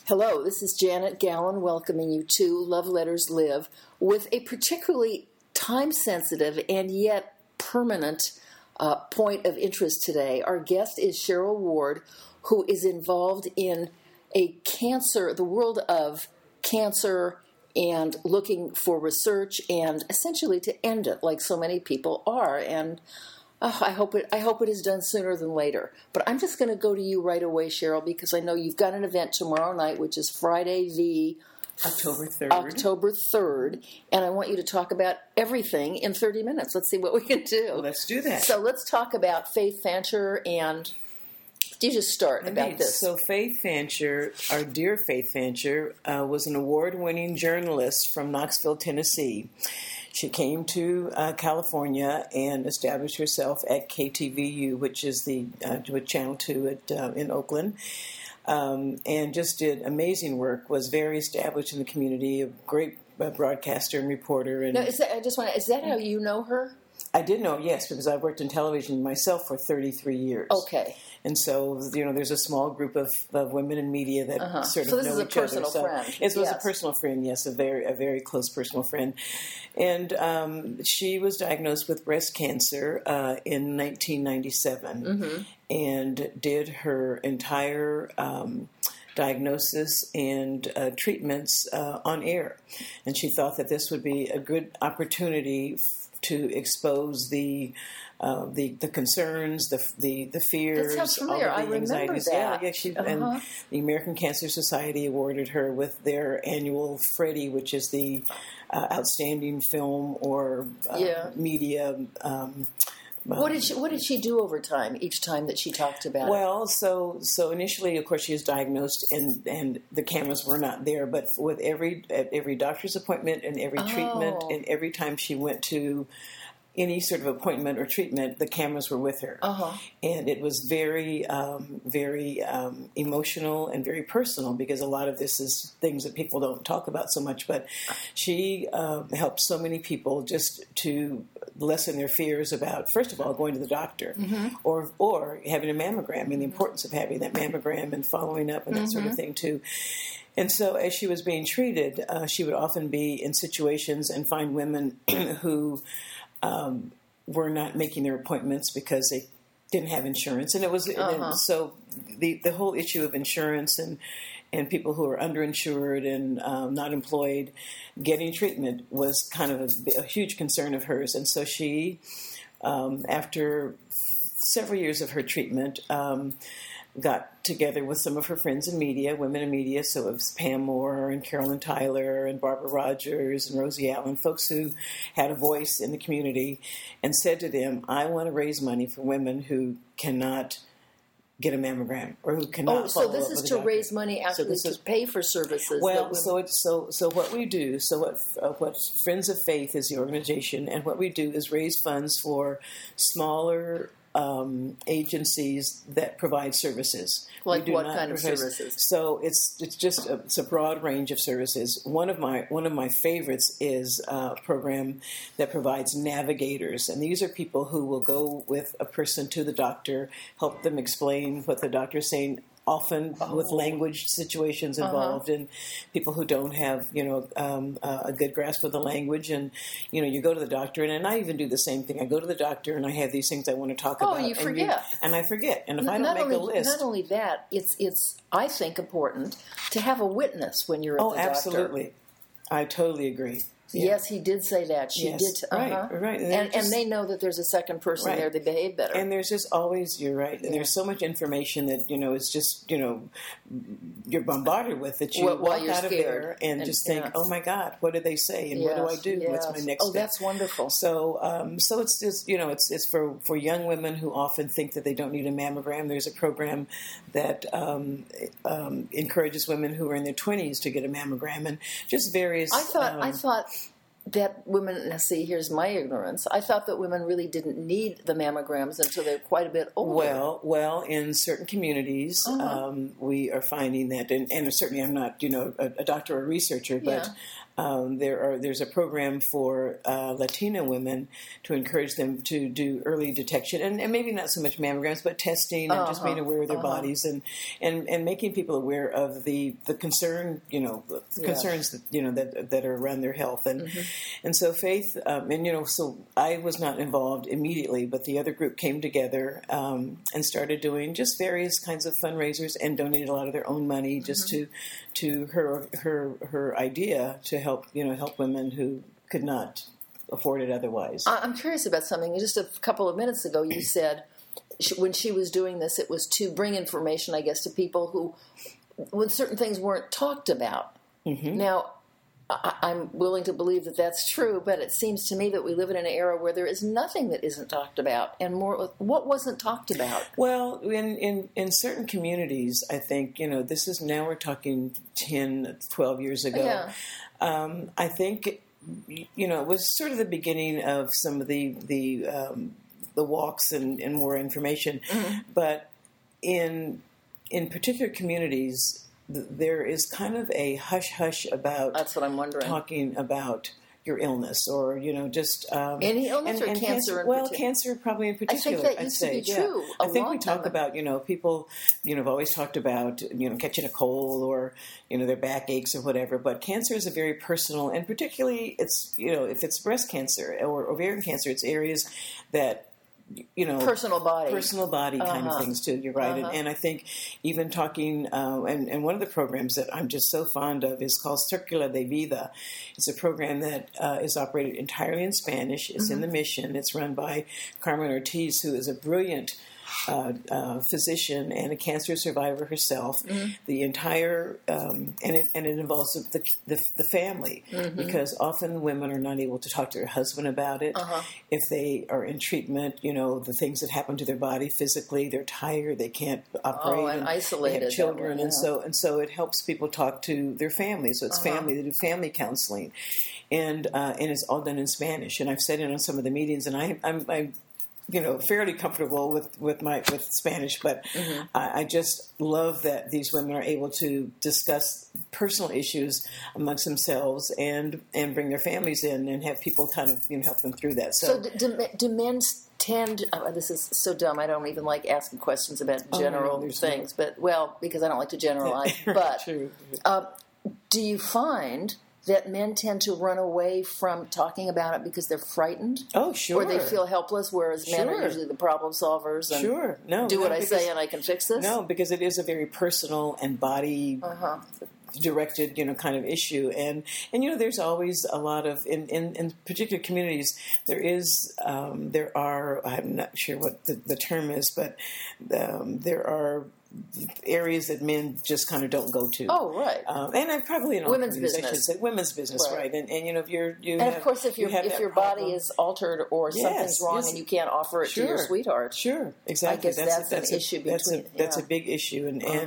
Hello, this is Janet Gallen welcoming you to Love Letters Live with a particularly time-sensitive and yet permanent point of interest today. Our guest is Cheryl Ward, who is involved in the world of cancer and looking for research and essentially to end it like so many people are. And I hope it is done sooner than later. But I'm just going to go to you right away, Cheryl, because I know you've got an event tomorrow night, which is Friday the October 3rd, and I want you to talk about everything in 30 minutes. Let's see what we can do. Let's do that. So let's talk about Faith Fancher, and you just start about this. So Faith Fancher, our dear Faith Fancher, was an award-winning journalist from Knoxville, Tennessee. She came to California and established herself at KTVU, which is the Channel 2 in Oakland, and just did amazing work, was very established in the community, a great broadcaster and reporter. And now, is that how you know her? I did know, yes, because I've worked in television myself for 33 years. Okay. And so, there's a small group of women in media that sort of know each other. So this is a personal friend. It was a personal friend, yes, a very close personal friend. And she was diagnosed with breast cancer in 1997 and did her entire diagnosis and treatments on air. And she thought that this would be a good opportunity to expose the concerns, the fears, that sounds familiar. all of the anxieties. That. And the American Cancer Society awarded her with their annual Freddie, which is the outstanding film or media. What did she do over time? Each time that she talked about it? Well, so initially, of course, she was diagnosed, and the cameras were not there. But with every doctor's appointment and every treatment, and every time she went to any sort of appointment or treatment, the cameras were with her, and it was very emotional and very personal, because a lot of this is things that people don't talk about so much. But she helped so many people just to lessen their fears about, first of all, going to the doctor or having a mammogram, and the importance of having that mammogram and following up and that sort of thing too. And so as she was being treated, she would often be in situations and find women who were not making their appointments because they didn't have insurance. And it was so the whole issue of insurance and people who are underinsured and not employed getting treatment was kind of a huge concern of hers. And so she, after several years of her treatment, got together with some of her friends in media, women in media, so it was Pam Moore and Carolyn Tyler and Barbara Rogers and Rosie Allen, folks who had a voice in the community, and said to them, I want to raise money for women who cannot get a mammogram or who cannot follow up with a doctor. So this is to raise money actually to pay for services. Well, so what we do, what Friends of Faith is the organization, and what we do is raise funds for smaller agencies that provide services. Like what kind of services? So it's a broad range of services. One of my favorites is a program that provides navigators, and these are people who will go with a person to the doctor, help them explain what the doctor is saying, often with language situations involved, and people who don't have, a good grasp of the language. And, you go to the doctor, and I even do the same thing. I go to the doctor, and I have these things I want to talk about. Oh, you forget. And I forget. And if I don't make a list. Not only that, it's I think, important to have a witness when you're at the doctor. Oh, absolutely. I totally agree. Yeah. Yes, he did say that. She did. Right. And they know that there's a second person there. They behave better. And there's just always, you're right. And there's so much information that, it's just, you're bombarded with that you walk out of there and just think, oh my God, what did they say? And what do I do? What's my next step? Oh, that's wonderful. So it's just, it's for young women who often think that they don't need a mammogram. There's a program that encourages women who are in their 20s to get a mammogram, and just various. I thought that women, now see, here's my ignorance. I thought that women really didn't need the mammograms until they're quite a bit older. Well, in certain communities, we are finding that, and certainly I'm not, a doctor or a researcher, but there's a program for Latina women to encourage them to do early detection, and maybe not so much mammograms, but testing and just being aware of their bodies and making people aware of the concern, concerns that are around their health, and so Faith, so I was not involved immediately, but the other group came together and started doing just various kinds of fundraisers and donated a lot of their own money just to her idea to help women who could not afford it otherwise. I'm curious about something. Just a couple of minutes ago, you said when she was doing this, it was to bring information, I guess, to people who, when certain things weren't talked about. Now, I'm willing to believe that that's true, but it seems to me that we live in an era where there is nothing that isn't talked about, and more. What wasn't talked about? Well, in certain communities, I think this is now we're talking 10, 12 years ago. Yeah. I think it was sort of the beginning of some of the walks and more information, but in particular communities, there is kind of a hush-hush about that's what I'm wondering. Talking about your illness or, just... any illness or cancer in particular? Well, cancer probably in particular, I think that used to be true. I think we talk about, people, have always talked about, catching a cold or, their back aches or whatever, but cancer is a very personal, and particularly it's, if it's breast cancer or ovarian cancer, it's areas that personal body kind of things too. You're right, and I think even talking and one of the programs that I'm just so fond of is called Circula de Vida. It's a program that is operated entirely in Spanish. It's in the Mission. It's run by Carmen Ortiz, who is a brilliant physician and a cancer survivor herself. The entire and it involves the family because often women are not able to talk to their husband about it. If they are in treatment, the things that happen to their body physically, they're tired, they can't operate, and isolated, they have children, and so it helps people talk to their family. So it's family. They do family counseling, and it's all done in Spanish. And I've said it on some of the meetings, and I'm fairly comfortable with Spanish, but I just love that these women are able to discuss personal issues amongst themselves and bring their families in and have people kind of help them through that. So do men tend? This is so dumb. I don't even like asking questions about general things, but because I don't like to generalize. But True. Do you find that men tend to run away from talking about it because they're frightened? Oh, sure. Or they feel helpless, whereas men are usually the problem solvers and do what I say and I can fix this? No, because it is a very personal and body directed, kind of issue. And there's always a lot of, in particular communities, there are, I'm not sure what the term is, but there are areas that men just kind of don't go to. Oh, right. And I'm probably in all women's business. business. I should say women's business, right? And if of course, if your body is altered or something's wrong and you can't offer it to your sweetheart, exactly. I guess that's an issue. That's a big issue,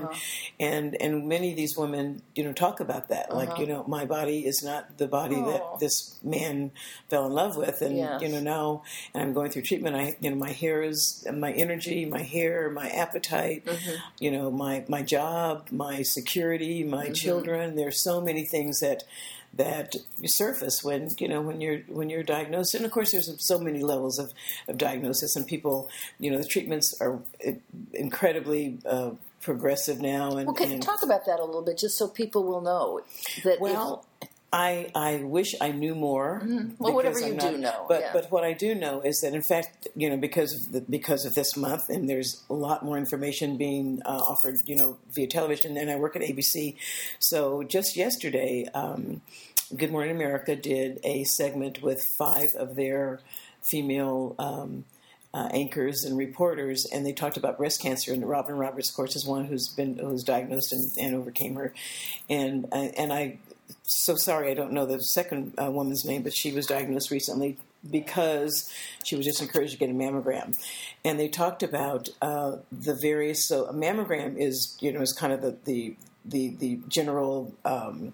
and many of these women, talk about that. Like, my body is not the body that this man fell in love with, and now I'm going through treatment. My hair is my energy, my hair, my appetite. My job, my security, my children. There's so many things that surface when you're diagnosed, and of course there's so many levels of diagnosis, and people, the treatments are incredibly progressive now. And can you talk about that a little bit, just so people will know that? Well, I wish I knew more. Well, whatever you do know. But what I do know is that, in fact, because of this month, and there's a lot more information being offered, via television, and I work at ABC. So just yesterday, Good Morning America did a segment with 5 of their female anchors and reporters, and they talked about breast cancer. And Robin Roberts, of course, is one who's diagnosed and overcame her. And I. So sorry, I don't know the second woman's name, but she was diagnosed recently because she was just encouraged to get a mammogram. And they talked about the various. So a mammogram is kind of the general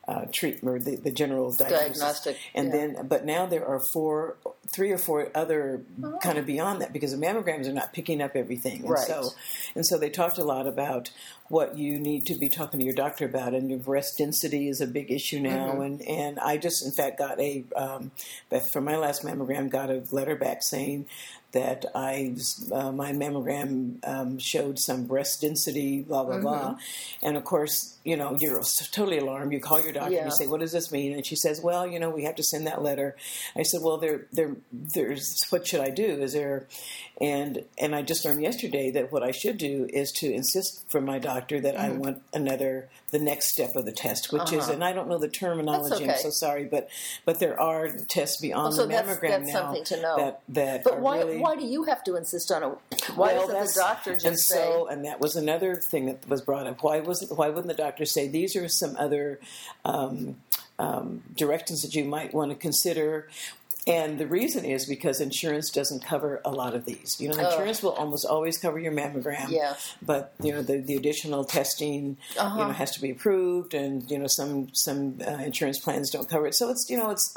treatment, or the general diagnosis. Diagnostic. And then, but now there are 3 or 4 other kind of beyond that, because the mammograms are not picking up everything. And Right. so they talked a lot about what you need to be talking to your doctor about, and your breast density is a big issue now. And I just, in fact, got for my last mammogram, got a letter back saying that my mammogram showed some breast density, blah, blah, blah. And of course, you're totally alarmed. You call your doctor and you say, what does this mean? And she says, well, we have to send that letter. I said, well, there's, what should I do? Is there, and I just learned yesterday that what I should do is to insist from my doctor that I want the next step of the test, which is, and I don't know the terminology, okay. I'm so sorry, but there are tests beyond the mammogram that's now something to know. that but are why, really... why do you have to insist on it? Why doesn't the doctor just say... And that was another thing that was brought up. Why wouldn't the doctor say, these are some other directions that you might want to consider? And the reason is because insurance doesn't cover a lot of these. Insurance will almost always cover your mammogram. Yes. But the additional testing has to be approved, and some insurance plans don't cover it. So it's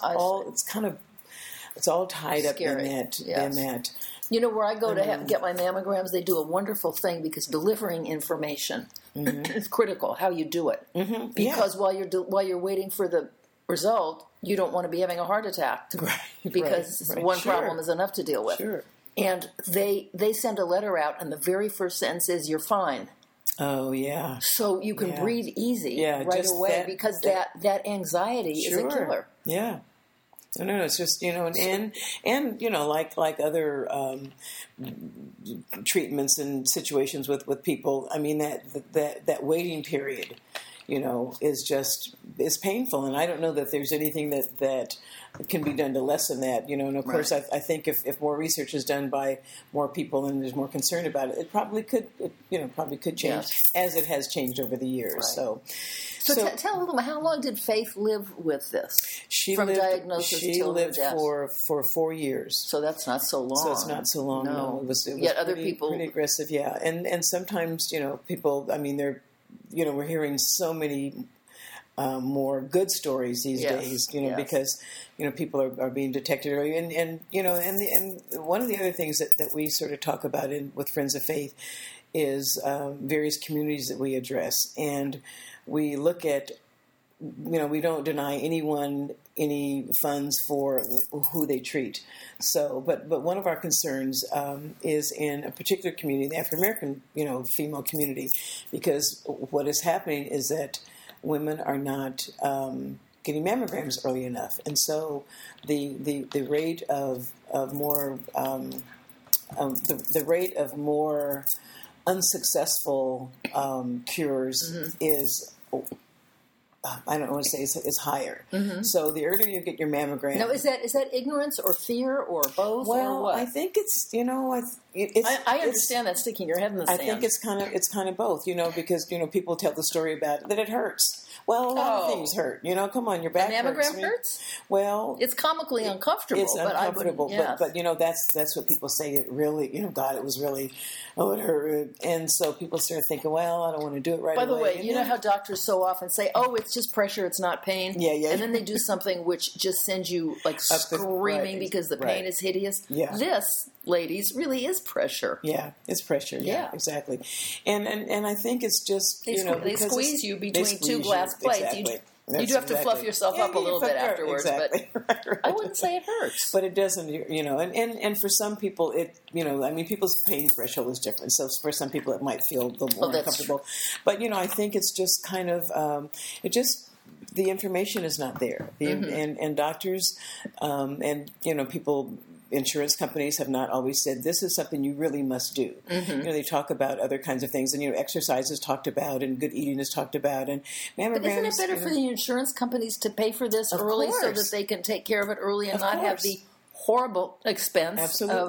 it's all tied up in that. Yes. In that. Where I go to get my mammograms, they do a wonderful thing, because delivering information is critical. How you do it, because while you're waiting for the result, you don't want to be having a heart attack, because one problem is enough to deal with. Sure. And they send a letter out, and the very first sentence is, "You're fine." Oh yeah. So you can breathe easy right away, because that anxiety is a killer. Yeah. No, it's just, and like other treatments and situations with people, I mean, that waiting period, is painful. And I don't know that there's anything that can be done to lessen that, and of course I think if more research is done by more people and there's more concern about it, it probably could change, as it has changed over the years. Right. So tell a little bit, how long did Faith live with this? She lived for 4 years. So that's not so long. So it's not so long. No, it was yet other people pretty aggressive. Yeah, and sometimes people. I mean, we're hearing so many more good stories these days. Because people are being detected early, and one of the other things that we sort of talk about with Friends of Faith is various communities that we address, and we look at, we don't deny anyone any funds for who they treat. So, but one of our concerns is in a particular community, the African American, female community, because what is happening is that women are not getting mammograms early enough, and so the rate of more the rate of more unsuccessful cures is, I don't want to say it's higher. So the earlier you get your mammogram. Now, is that ignorance or fear or both? Well, or what? I think it's I understand that sticking your head in the sand. I think it's kind of both. Because people tell the story about that it hurts. Well, a lot of things hurt. Come on, your back mammogram hurts. hurts. Well, it's comically uncomfortable. It's uncomfortable, but that's what people say. It really, God, it was really, it hurt. And so people start thinking, well, I don't want to do it right away. By the way, you know how doctors so often say, "Oh, it's just pressure; it's not pain." Yeah. And then they do something which just sends you screaming because the pain is hideous. Yeah. This, ladies, really is pressure. Yeah, it's pressure. Yeah, exactly. And I think it's just they squeeze you between two glass plates. Exactly. You do have to fluff yourself up a little bit afterwards, exactly. but I wouldn't say it hurts. But it doesn't, and for some people, people's pain threshold is different. So for some people, it might feel a little more uncomfortable. But, I think it's just kind of, the information is not there. And doctors, people, insurance companies have not always said, this is something you really must do. They talk about other kinds of things, and exercise is talked about, and good eating is talked about, and mammograms. But isn't it better for the insurance companies to pay for this early so that they can take care of it early and not have the horrible expense of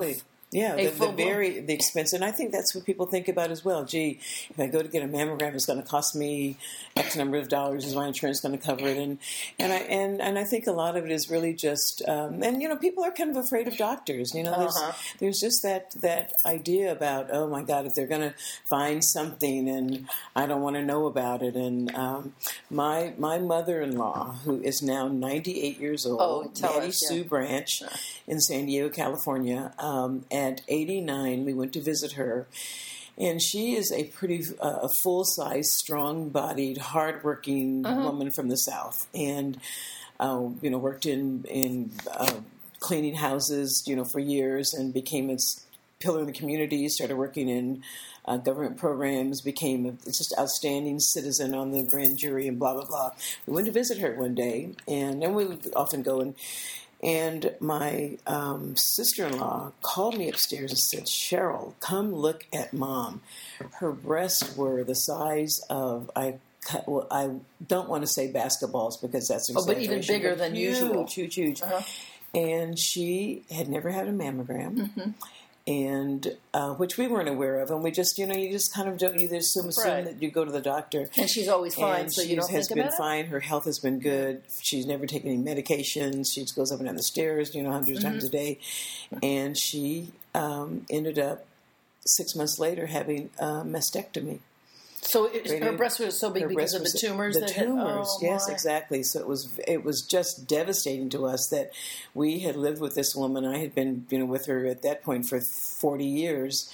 Yeah, A the expense, and I think that's what people think about as well. Gee, if I go to get a mammogram, it's going to cost me X number of dollars. Is my insurance going to cover it? And I think a lot of it is really just, and people are kind of afraid of doctors. There's just that idea about, oh my God, if they're going to find something, and I don't want to know about it. And my mother-in-law, who is now 98 years old, Maddie Sue Branch, in San Diego, California. At 89, we went to visit her, and she is a pretty full-size, strong-bodied, hard-working woman from the South, and worked in cleaning houses, for years, and became a pillar in the community. Started working in government programs, became a just outstanding citizen on the grand jury, and blah blah blah. We went to visit her one day, and then we would often go and my sister-in-law called me upstairs and said, "Cheryl, come look at Mom. Her breasts were the size of, I don't want to say basketballs because that's an exaggeration. But even bigger than usual. Huge. And she had never had a mammogram. And which we weren't aware of, and we just, you just kind of don't. You just assume that you go to the doctor, and she's always fine. And so you don't think about it. Has been fine. Her health has been good. She's never taken any medications. She just goes up and down the stairs, hundreds of times a day. And she ended up 6 months later having a mastectomy. So her breasts were so big because of the tumors. Yes, exactly. So it was just devastating to us that we had lived with this woman. I had been, with her at that point for 40 years,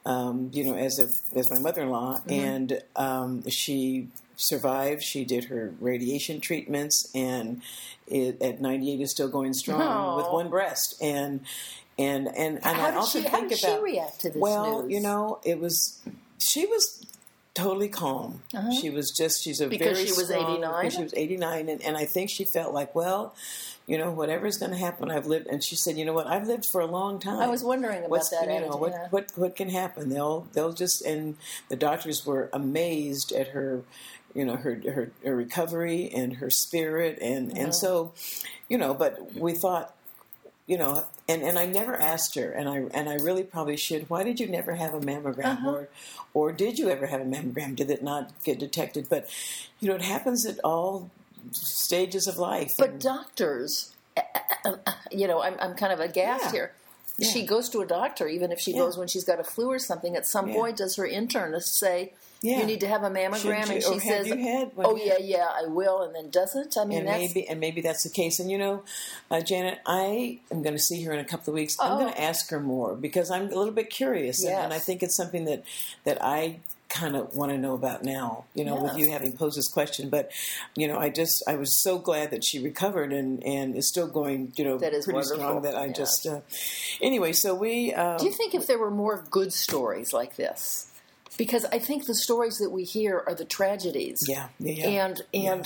as my mother-in-law, and she survived. She did her radiation treatments, and at 98 is still going strong with one breast. And how I also how did she react to this news? She was totally calm. She was she's a because very she was 89? Because she was 89, and I think she felt like, whatever's going to happen, I've lived. And she said, I've lived for a long time. I was wondering about that. What can happen? They'll just, and the doctors were amazed at her, her recovery and her spirit, and so, but we thought, and I never asked her, and I really probably should. Why did you never have a mammogram, or did you ever have a mammogram? Did it not get detected? But it happens at all stages of life. But doctors, I'm kind of aghast here. Yeah. She goes to a doctor, even if she goes when she's got a flu or something. At some point, does her internist say, "You need to have a mammogram," and she says, I will," and then doesn't? Maybe that's the case. And Janet, I am going to see her in a couple of weeks. I'm going to ask her more because I'm a little bit curious, and I think it's something that I kind of want to know about now, with you having posed this question. But, I was so glad that she recovered and is still going, that is pretty wonderful. strong that I just, anyway, so we... Do you think if there were more good stories like this? Because I think the stories that we hear are the tragedies. And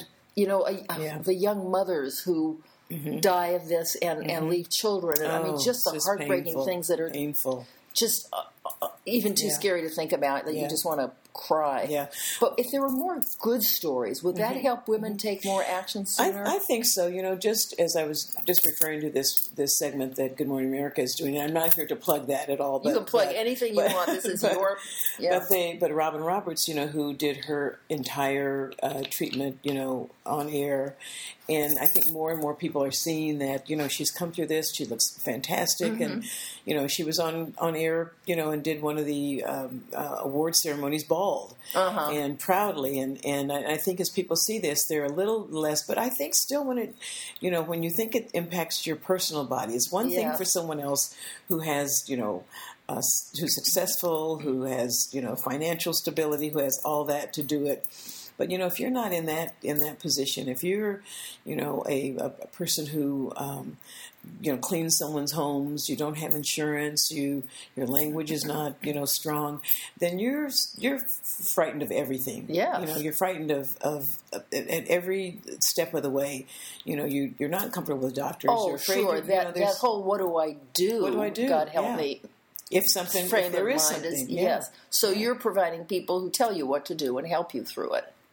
the young mothers who die of this and leave children. And just the heartbreaking things that are painful. Just even too scary to think about, that you just want to cry. Yeah. But if there were more good stories, would that help women take more action sooner? I think so. Just as I was just referring to this segment that Good Morning America is doing, I'm not here to plug that at all. But, you can plug anything you want. This is your... Yeah. But Robin Roberts, who did her entire treatment, on air, and I think more and more people are seeing that, she's come through this. She looks fantastic, and she was on air, and did one of the award ceremonies bald and proudly, and I think as people see this, they're a little less. But I think still, when it, when you think it impacts your personal body, it's one thing for someone else who has, who's successful, who has financial stability, who has all that to do it. But if you're not in that position, if you're a person who cleans someone's homes, you don't have insurance, your language is not strong, then you're frightened of everything. Yeah, you're frightened of at every step of the way. You're not comfortable with doctors. Oh, you're afraid sure. That whole what do I do? What do I do? God help me. If there is something, yes. So you're providing people who tell you what to do and help you through it.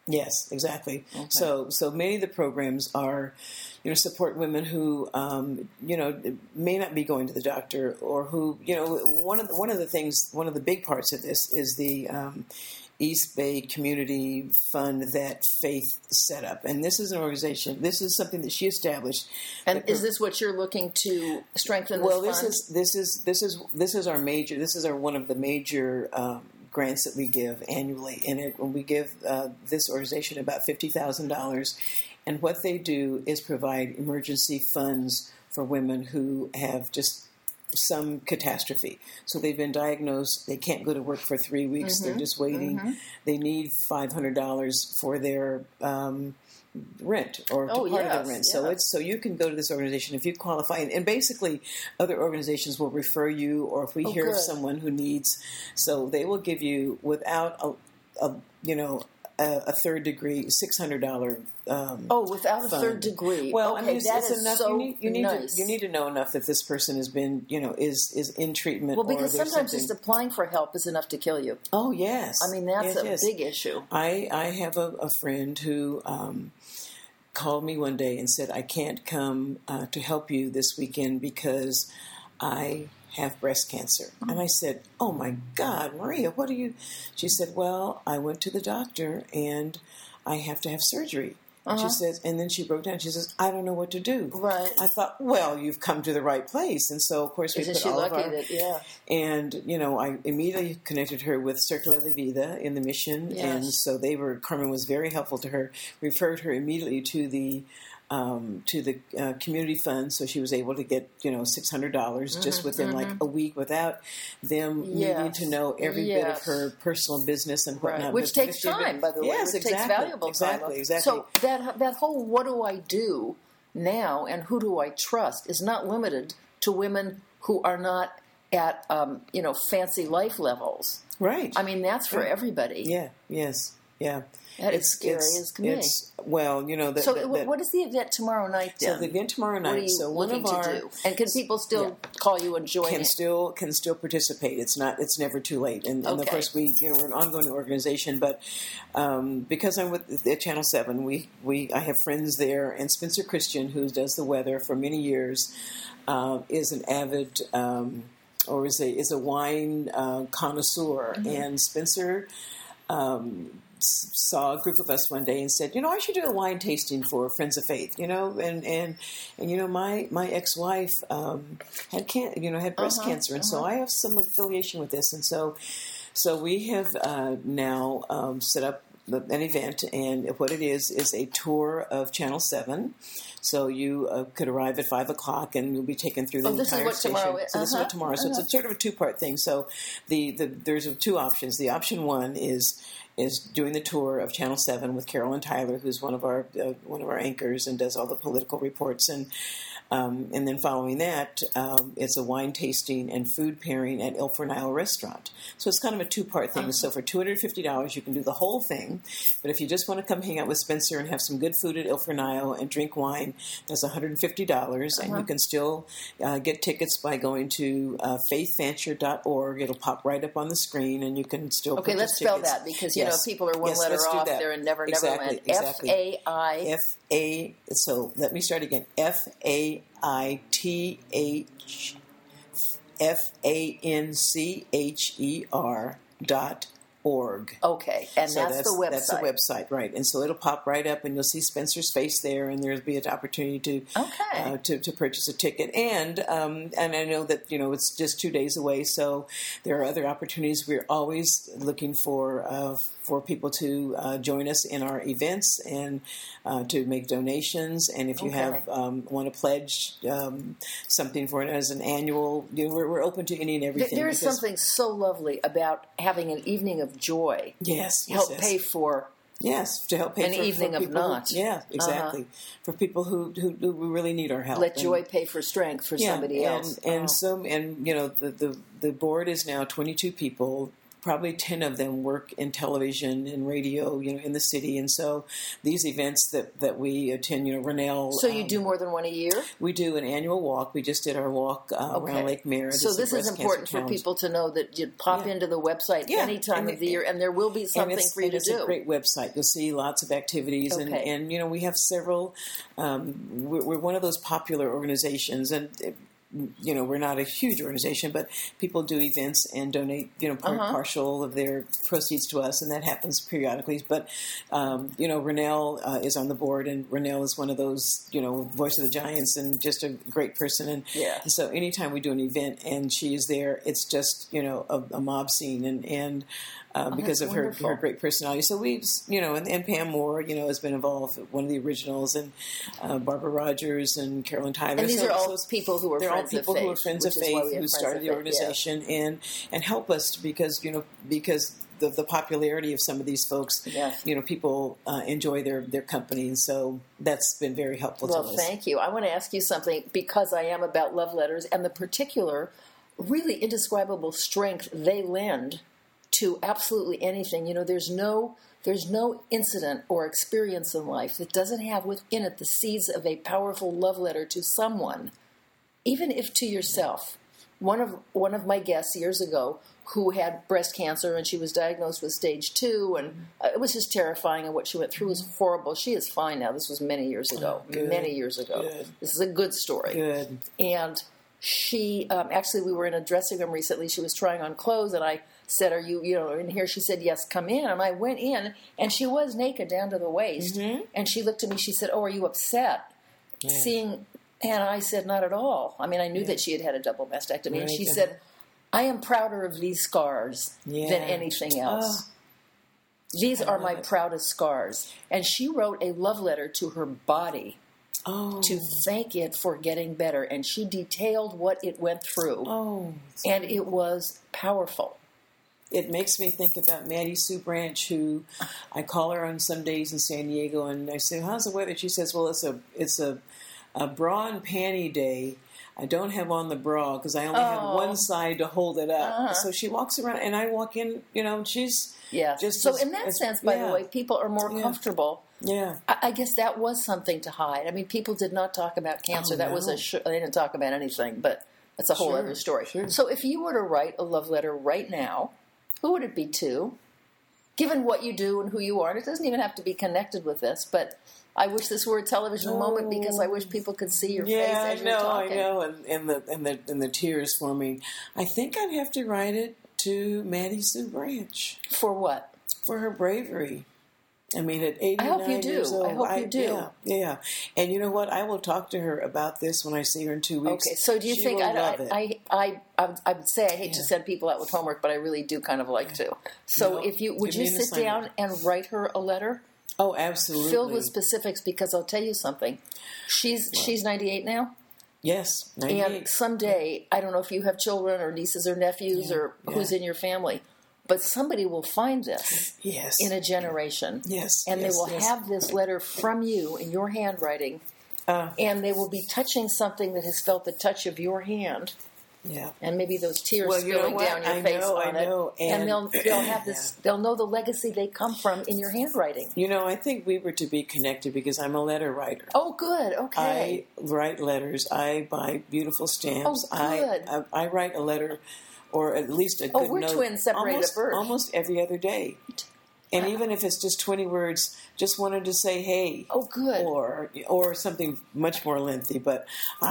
Yes, exactly. Okay. So many of the programs are, support women who, may not be going to the doctor, or who, one of the big parts of this is the East Bay Community Fund that Faith set up, and this is an organization. This is something that she established. And is this what you're looking to strengthen? Well, this fund? this is our major. This is our one of the major grants that we give annually. And when we give this organization about $50,000, and what they do is provide emergency funds for women who have just some catastrophe. So they've been diagnosed. They can't go to work for 3 weeks. They're just waiting. They need $500 for their rent or part of their rent. Yeah. So you can go to this organization if you qualify, and basically other organizations will refer you, or if we hear of someone who needs, so they will give you without a third degree $600. Without a third degree. Well, okay, I mean, that it's is enough. so you need nice. you need to know enough that this person has been, is in treatment. Well, because or sometimes something. just applying for help is enough to kill you. Oh yes, I mean that's yes. a big issue. I have a friend who called me one day and said, I can't come to help you this weekend because I have breast cancer. And I said, oh my God, Maria, what are you? She said, well, I went to the doctor and I have to have surgery. And she says, and then she broke down. She says, I don't know what to do. Right. I thought, well, you've come to the right place. And so, of course, we put all of our... And, I immediately connected her with Circula de Vida in the mission. Yes. And so Carmen was very helpful to her, referred her immediately to the community fund, so she was able to get $600 just within like a week without them needing to know every bit of her personal business and whatnot. Right. Which takes time, by the way. Yes, Which exactly. takes valuable time. Exactly. So that whole what do I do now and who do I trust is not limited to women who are not at fancy life levels. Right. I mean that's for everybody. Yeah. Yes. Yeah. That is scary as can be. Well, what is the event tomorrow night then? So the event tomorrow night. What are you looking to do? And can people still call you and join? Can still participate. It's never too late. And of course we're an ongoing organization. But because I'm at Channel 7, I have friends there, and Spencer Christian, who does the weather for many years, is an avid or is a wine connoisseur, and Spencer. Saw a group of us one day and said, I should do a wine tasting for Friends of Faith, and my ex-wife had breast cancer, and so I have some affiliation with this, and so we have now set up an event, and what it is a tour of Channel 7. So you could arrive at 5:00, and you'll be taken through the entire station. So this is what tomorrow. So it's a sort of a two-part thing. So there's two options. The option one is doing the tour of Channel 7 with Carolyn Tyler, who's one of our anchors and does all the political reports, and then following that, it's a wine tasting and food pairing at Il Fornile Restaurant. So it's kind of a two-part thing. So for $250, you can do the whole thing. But if you just want to come hang out with Spencer and have some good food at Il Fornile and drink wine, that's $150. And you can still get tickets by going to faithfancher.org. It'll pop right up on the screen, and you can still purchase let's spell tickets. that, because people are one letter off there in Never Neverland. Exactly. F-A-I. So let me start again. FAITHFANCHER.org. Okay, and so that's the website. That's the website, right? And so it'll pop right up, and you'll see Spencer's face there, and there'll be an opportunity to purchase a ticket. And I know that it's just 2 days away, so there are other opportunities. We're always looking for people to join us in our events and to make donations. And if you have want to pledge something for it as an annual, we're open to any and everything. There is something so lovely about having an evening of joy. Yes, pay for. Yes, to help pay an for evening for of not. Yeah, exactly. For people who really need our help. Let joy pay for strength for somebody else. And the board is now 22 people. probably 10 of them work in television and radio, in the city. And so these events that we attend, Rennell. So you do more than one a year? We do an annual walk. We just did our walk around Lake Merritt. So this is important for people to know that you pop into the website any time of the year, and there will be something for you to do. It's a great website. You'll see lots of activities, and we have several. We're one of those popular organizations, and we're not a huge organization, but people do events and donate, partial of their proceeds to us, and that happens periodically. But, Rennell is on the board, and Rennell is one of those, Voice of the Giants, and just a great person. And so anytime we do an event and she is there, it's just, a mob scene, and because of her great personality. So we've, and Pam Moore, has been involved, one of the originals, and Barbara Rogers and Carolyn Tyler. And these are all people who are friends of faith. They're all people who are friends of faith who started the organization and help us because the popularity of some of these folks, people enjoy their company, and so that's been very helpful to us. Well, thank you. I want to ask you something, because I am about love letters and the particular, really indescribable strength they lend to absolutely anything. There's no incident or experience in life that doesn't have within it the seeds of a powerful love letter to someone, even if to yourself. One of my guests years ago, who had breast cancer, and she was diagnosed with stage 2, and it was just terrifying, and what she went through was horrible. She is fine now. This was many years ago. Many years ago. Good. This is a good story. Good. And she, actually, we were in a dressing room recently. She was trying on clothes, and I said, "Are you, in here?" She said, "Yes, come in." And I went in, and she was naked down to the waist. Mm-hmm. And she looked at me. She said, "Oh, are you upset seeing?" And I said, "Not at all." I mean, I knew that she had a double mastectomy. Right. And she said, "I am prouder of these scars than anything else. These are my proudest scars." And she wrote a love letter to her body to thank it for getting better. And she detailed what it went through. And it was powerful. It makes me think about Maddie Sue Branch, who I call her on some days in San Diego, and I say, "How's the weather?" She says, "Well, it's a bra and panty day. I don't have on the bra because I only have one side to hold it up." So she walks around, and I walk in, and she's just... So in that sense, by the way, people are more comfortable. Yeah. I guess that was something to hide. I mean, people did not talk about cancer. That was they didn't talk about anything, but that's a whole other story. Sure. So if you were to write a love letter right now, who would it be to? Given what you do and who you are, and it doesn't even have to be connected with this, but I wish this were a television moment because I wish people could see your face as you're talking. I know, and the tears forming. I think I'd have to write it to Maddie Sue Branch. For what? For her bravery. I mean, at 89 I hope you do. years old, I hope you do. Yeah. And you know what? I will talk to her about this when I see her in 2 weeks. Okay. So do you think I would say I hate to send people out with homework, but I really do kind of like to. So would you sit down and write her a letter? Oh, absolutely. Filled with specifics, because I'll tell you something. She's 98 now. Yes, 98. And someday, I don't know if you have children or nieces or nephews or who's in your family, but somebody will find this in a generation. Yes. And they will have this letter from you in your handwriting, and they will be touching something that has felt the touch of your hand. Yeah. And maybe those tears spilling down your face on it. And they'll have this, they'll know the legacy they come from in your handwriting. I think we were to be connected because I'm a letter writer. Oh, good. Okay. I write letters. I buy beautiful stamps. Oh, good. I write a letter, or at least a good note. Oh, we're twins separated at birth. Almost every other day. And even if it's just 20 words, just wanted to say, hey. Oh, good. Or something much more lengthy. But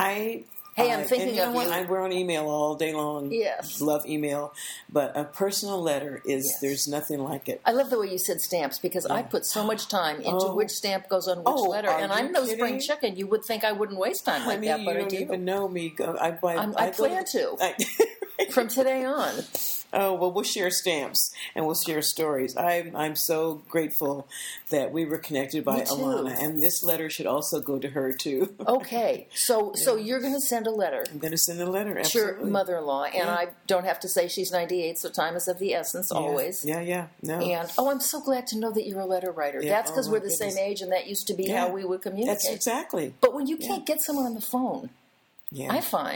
Hey, I'm thinking of you. We're on email all day long. Yes. Love email. But a personal letter there's nothing like it. I love the way you said stamps, because I put so much time into which stamp goes on which letter. And I'm no spring chicken. You would think I wouldn't waste time like that, but I do. You don't even know me. I plan to. From today on. Oh, well, we'll share stamps and we'll share stories. I'm so grateful that we were connected by Alana, and this letter should also go to her too. Okay, so you're going to send a letter. I'm going to send a letter, absolutely. To your mother-in-law, and I don't have to say she's 98, so time is of the essence always. Yeah. No. And I'm so glad to know that you're a letter writer. Yeah. That's because we're the same age, and that used to be how we would communicate. That's exactly. But when you can't get someone on the phone, I find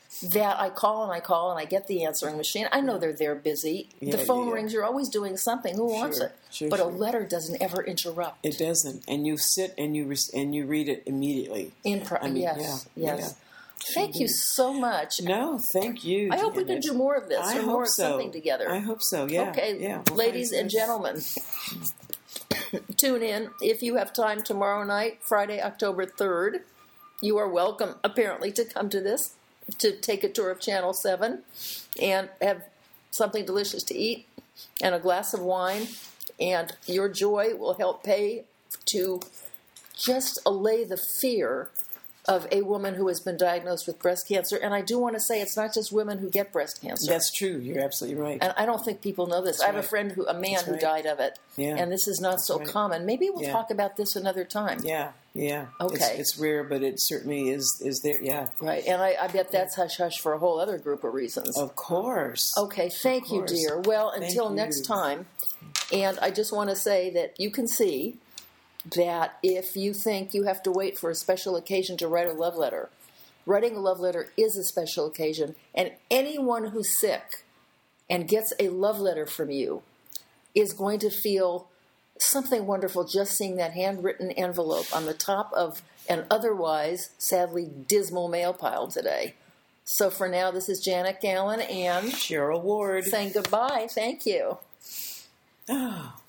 that I call and I get the answering machine. I know they're busy. The phone rings. You're always doing something. Who wants it? But a letter doesn't ever interrupt. It doesn't. And you sit and you read it immediately. Yes. Thank you so much. No, thank you. I hope we can do more of this or more of something together. I hope so, yeah. Okay, We'll ladies and gentlemen, tune in if you have time tomorrow night, Friday, October 3rd. You are welcome, apparently, to come to this, to take a tour of Channel 7 and have something delicious to eat and a glass of wine. And your joy will help pay to just allay the fear of a woman who has been diagnosed with breast cancer. And I do want to say it's not just women who get breast cancer. That's true. You're absolutely right. And I don't think people know this. I have a friend, a man who died of it. Yeah. And this is not so common. Maybe we'll talk about this another time. Yeah. Okay. It's rare, but it certainly is there. Yeah. Right. And I bet that's hush-hush for a whole other group of reasons. Of course. Okay. Thank you, dear. Well, until next time. And I just want to say that you can see that if you think you have to wait for a special occasion to write a love letter, writing a love letter is a special occasion. And anyone who's sick and gets a love letter from you is going to feel something wonderful just seeing that handwritten envelope on the top of an otherwise, sadly, dismal mail pile today. So for now, this is Janet Gallen and Cheryl Ward saying goodbye. Thank you. Oh.